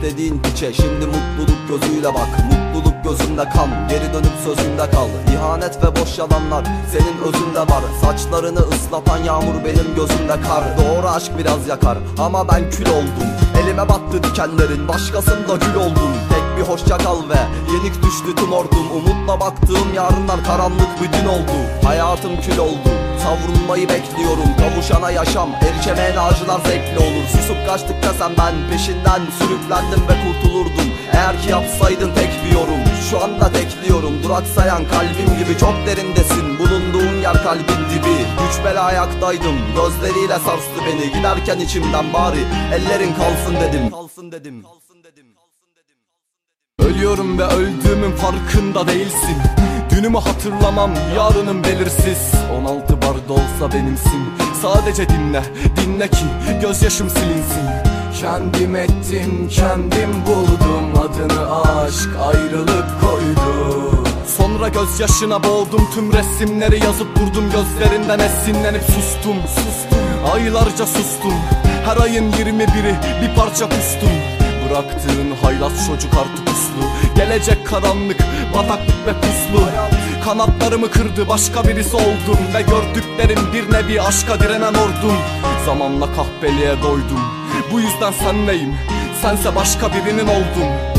dediğin piçe. Şimdi mutluluk gözüyle bak, mutluluk gözünde kan. Geri dönüp sözünde kal. İhanet ve boş yalanlar senin özünde var. Saçlarını ıslatan yağmur benim gözümde kar. Doğru aşk biraz yakar ama ben kül oldum. Elime battı dikenlerin, başkasında gül oldum. Tek bir hoşça kal ve yenik düştü tüm ordum. Umutla baktığım yarınlar karanlık bir gün oldu. Hayatım kül oldu, savrulmayı bekliyorum. Kavuşana yaşam, erişemeyen acılar zevkli olur. Susup kaçtık desem ben peşinden sürüklendim ve kurtulurdum. Eğer ki yapsaydın tek bir yorum. Şu anda tekliyorum, duraksayan kalbim gibi. Çok derindesin, bulunduğun yer kalbin dibi. Güç bela ayaktaydım, gözleriyle sarstı beni. Giderken içimden bari ellerin kalsın dedim. Kalsın dedim. Ölüyorum ve öldüğümün farkında değilsin. Dünümü hatırlamam, yarınım belirsiz. 16 barda olsa benimsin. Sadece dinle, dinle ki gözyaşım silinsin. Kendim ettim, kendim buldum. Adını aşk, ayrılık koydu. Sonra gözyaşına boğdum, tüm resimleri yazıp durdum. Gözlerinden esinlenip sustum. Aylarca sustum. Her ayın 21'i bir parça kustum. Bıraktığın haylaz çocuk artık uslu. Gelecek karanlık, bataklık ve puslu. Kanatlarımı kırdı, başka birisi oldum. Ve gördüklerim bir nevi aşka direnen ordum. Zamanla kahpeliğe doydum. Bu yüzden senleyim, sense başka birinin oldum.